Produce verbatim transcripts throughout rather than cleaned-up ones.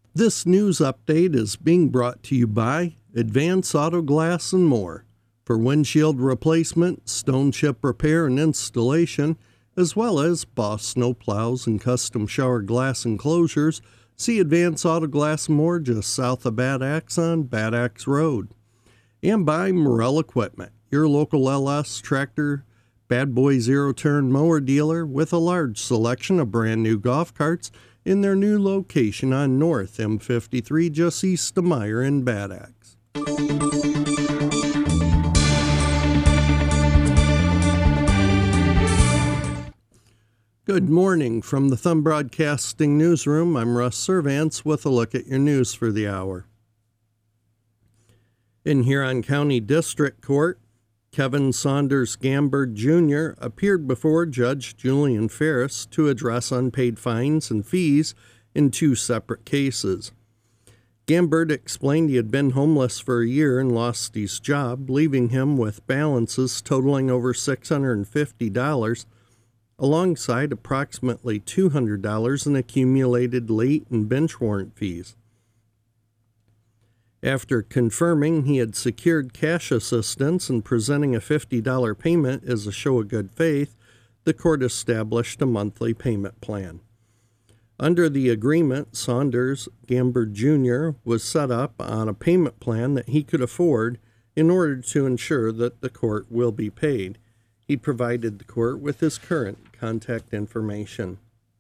This news update is being brought to you by Advance Auto Glass and more. For windshield replacement, stone chip repair and installation, as well as Boss snowplows and custom shower glass enclosures, see Advance Auto Glass and more just south of Bad Axe on Bad Axe Road. And by Morrell Equipment, your local L S tractor, bad boy zero-turn mower dealer with a large selection of brand new golf carts in their new location on North M fifty-three just east of Meyer in Bad Axe. Good morning from the Thumb Broadcasting Newsroom. I'm Russ Servance with a look at your news for the hour. In Huron County District Court, Kevin Saunders Gambard Junior appeared before Judge Julian Ferris to address unpaid fines and fees in two separate cases. Gambard explained he had been homeless for a year and lost his job, leaving him with balances totaling over six hundred fifty dollars, alongside approximately two hundred dollars in accumulated late and bench warrant fees. After confirming he had secured cash assistance and presenting a fifty dollars payment as a show of good faith, the court established a monthly payment plan. Under the agreement, Saunders Gambard Junior was set up on a payment plan that he could afford in order to ensure that the court will be paid. He provided the court with his current contact information.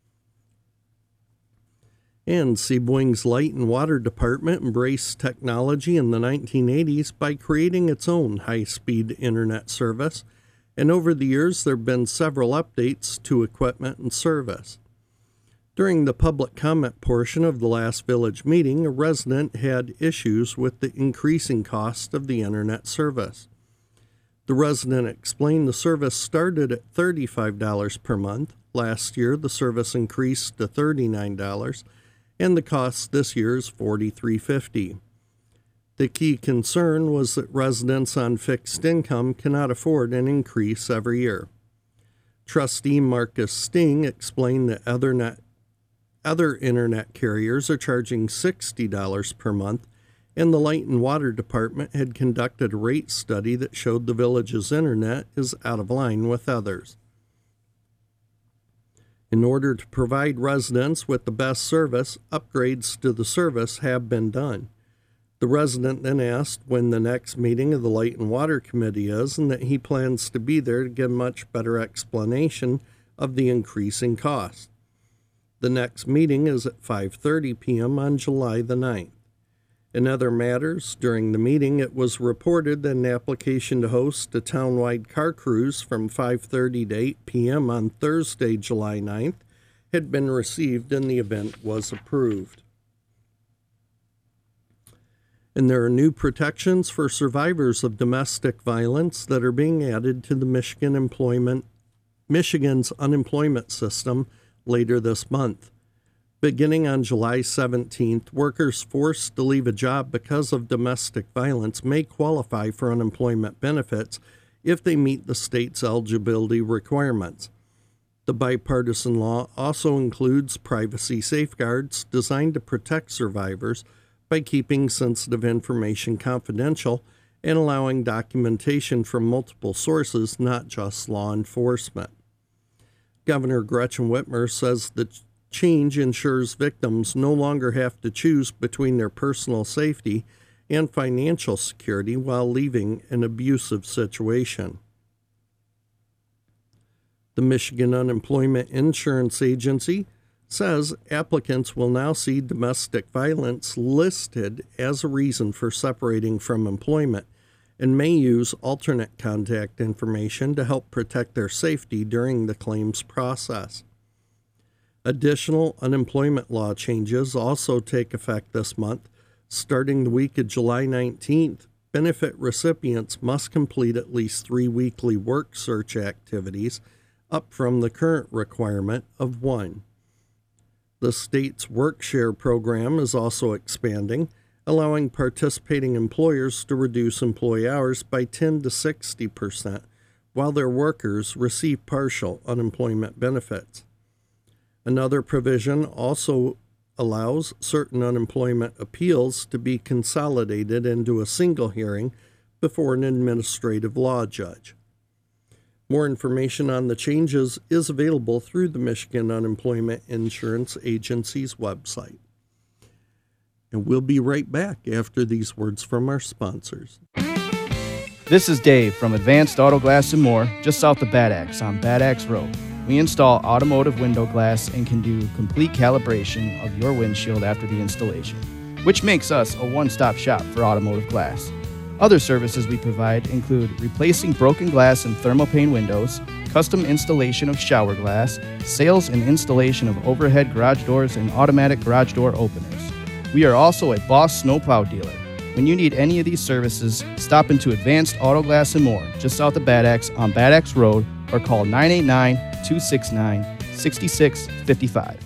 And Seaboing's Light and Water Department embraced technology in the nineteen eighties by creating its own high-speed internet service, and over the years there have been several updates to equipment and service. During the public comment portion of the last village meeting, a resident had issues with the increasing cost of the internet service. The resident explained the service started at thirty-five dollars per month. Last year, the service increased to thirty-nine dollars, and the cost this year is forty-three fifty. The key concern was that residents on fixed income cannot afford an increase every year. Trustee Marcus Sting explained that other, net, other internet carriers are charging sixty dollars per month, and the Light and Water Department had conducted a rate study that showed the village's internet is out of line with others. In order to provide residents with the best service, upgrades to the service have been done. The resident then asked when the next meeting of the Light and Water Committee is, and that he plans to be there to give a much better explanation of the increasing cost. The next meeting is at five thirty p.m. on July the ninth. In other matters, during the meeting it was reported that an application to host a townwide car cruise from five thirty to eight p.m. on Thursday, July ninth, had been received and the event was approved. And there are new protections for survivors of domestic violence that are being added to the Michigan employment, Michigan's unemployment system later this month. Beginning on July seventeenth, workers forced to leave a job because of domestic violence may qualify for unemployment benefits if they meet the state's eligibility requirements. The bipartisan law also includes privacy safeguards designed to protect survivors by keeping sensitive information confidential and allowing documentation from multiple sources, not just law enforcement. Governor Gretchen Whitmer says that change ensures victims no longer have to choose between their personal safety and financial security while leaving an abusive situation. The Michigan Unemployment Insurance Agency says applicants will now see domestic violence listed as a reason for separating from employment and may use alternate contact information to help protect their safety during the claims process. Additional unemployment law changes also take effect this month. Starting the week of July nineteenth, benefit recipients must complete at least three weekly work search activities, up from the current requirement of one. The state's WorkShare program is also expanding, allowing participating employers to reduce employee hours by ten to sixty percent, while their workers receive partial unemployment benefits. Another provision also allows certain unemployment appeals to be consolidated into a single hearing before an administrative law judge. More information on the changes is available through the Michigan Unemployment Insurance Agency's website. And we'll be right back after these words from our sponsors. This is Dave from Advanced Auto Glass and More, just south of Bad Axe on Bad Axe Road. We install automotive window glass and can do complete calibration of your windshield after the installation, which makes us a one-stop shop for automotive glass. Other services we provide include replacing broken glass in thermopane windows, custom installation of shower glass, sales and installation of overhead garage doors and automatic garage door openers. We are also a Boss snowplow dealer. When you need any of these services, stop into Advanced Auto Glass and More, just south of Bad Axe on Bad Axe Road, or call nine eight nine, two six nine, six six five five.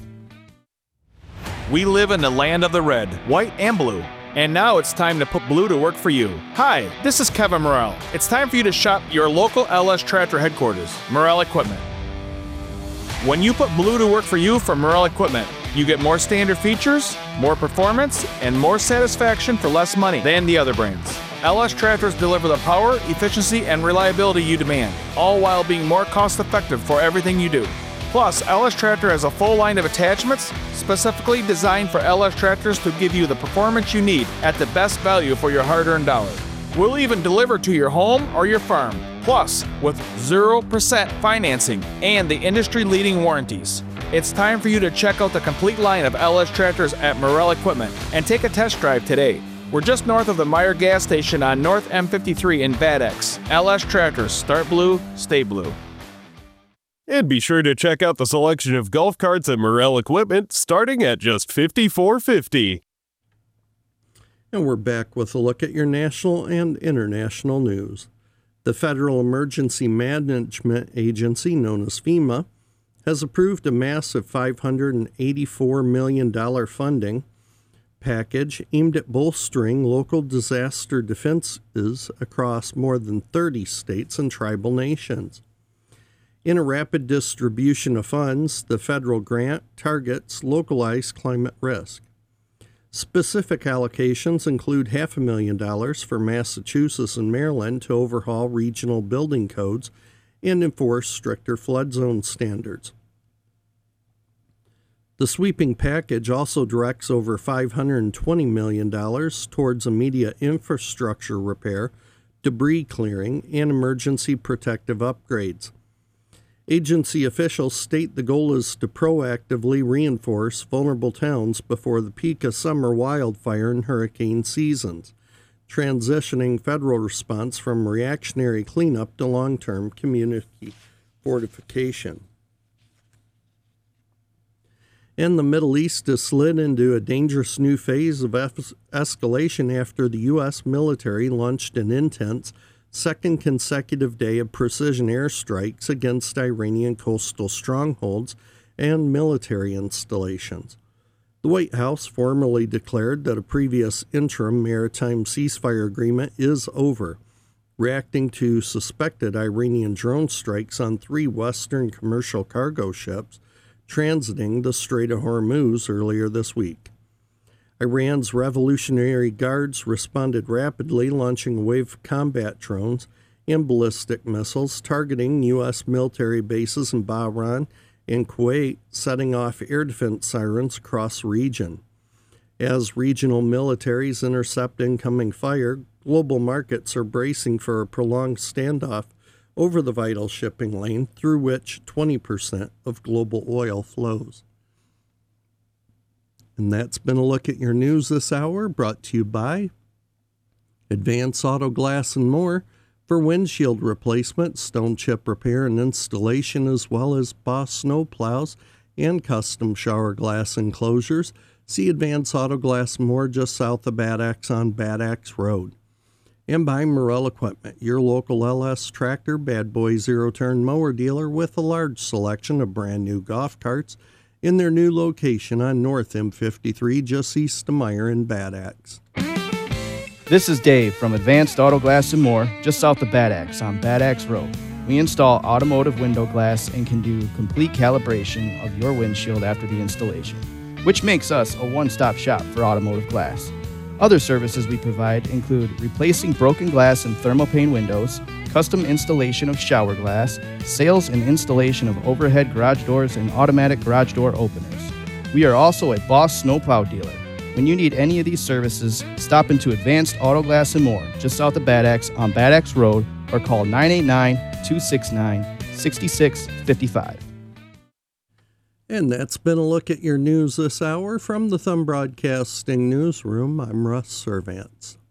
We live in the land of the red, white, and blue. And now it's time to put blue to work for you. Hi, this is Kevin Morrell. It's time for you to shop your local L S Tractor headquarters, Morrell Equipment. When you put blue to work for you from Morrell Equipment, you get more standard features, more performance, and more satisfaction for less money than the other brands. L S Tractors deliver the power, efficiency, and reliability you demand, all while being more cost-effective for everything you do. Plus, L S Tractor has a full line of attachments specifically designed for L S Tractors to give you the performance you need at the best value for your hard-earned dollar. We'll even deliver to your home or your farm, plus with zero percent financing and the industry-leading warranties. It's time for you to check out the complete line of L S Tractors at Morrell Equipment and take a test drive today. We're just north of the Meyer gas station on North M fifty-three in Bad Axe. L S Tractors, start blue, stay blue. And be sure to check out the selection of golf carts at Morrell Equipment, starting at just fifty-four fifty. And we're back with a look at your national and international news. The Federal Emergency Management Agency, known as FEMA, has approved a massive five hundred eighty-four million dollars funding package aimed at bolstering local disaster defenses across more than thirty states and tribal nations. In a rapid distribution of funds, the federal grant targets localized climate risk. Specific allocations include half a million dollars for Massachusetts and Maryland to overhaul regional building codes and enforce stricter flood zone standards. The sweeping package also directs over five hundred twenty million dollars towards immediate infrastructure repair, debris clearing, and emergency protective upgrades. Agency officials state the goal is to proactively reinforce vulnerable towns before the peak of summer wildfire and hurricane seasons, transitioning federal response from reactionary cleanup to long-term community fortification. And the Middle East has slid into a dangerous new phase of es- escalation after the U S military launched an intense second consecutive day of precision airstrikes against Iranian coastal strongholds and military installations. The White House formally declared that a previous interim maritime ceasefire agreement is over, reacting to suspected Iranian drone strikes on three Western commercial cargo ships transiting the Strait of Hormuz earlier this week. Iran's Revolutionary Guards responded rapidly, launching a wave of combat drones and ballistic missiles targeting U S military bases in Bahrain and Kuwait, setting off air defense sirens across the region. As regional militaries intercept incoming fire, global markets are bracing for a prolonged standoff over the vital shipping lane through which twenty percent of global oil flows. And that's been a look at your news this hour, brought to you by Advanced Auto Glass and More for windshield replacement, stone chip repair and installation, as well as Boss snow plows and custom shower glass enclosures. See Advanced Auto Glass and More just south of Bad Axe on Bad Axe Road. And by Morrell Equipment, your local L S Tractor Bad Boy zero-turn mower dealer with a large selection of brand new golf carts in their new location on North M fifty-three, just east of Meyer in Bad Axe. This is Dave from Advanced Auto Glass and More, just south of Bad Axe on Bad Axe Road. We install automotive window glass and can do complete calibration of your windshield after the installation, which makes us a one-stop shop for automotive glass. Other services we provide include replacing broken glass and thermopane windows, custom installation of shower glass, sales and installation of overhead garage doors and automatic garage door openers. We are also a Boss snowplow dealer. When you need any of these services, stop into Advanced Auto Glass and More, just south of Bad Axe on Bad Axe Road, or call nine eight nine, two six nine, six six five five. And that's been a look at your news this hour from the Thumb Broadcasting Newsroom. I'm Russ Servants.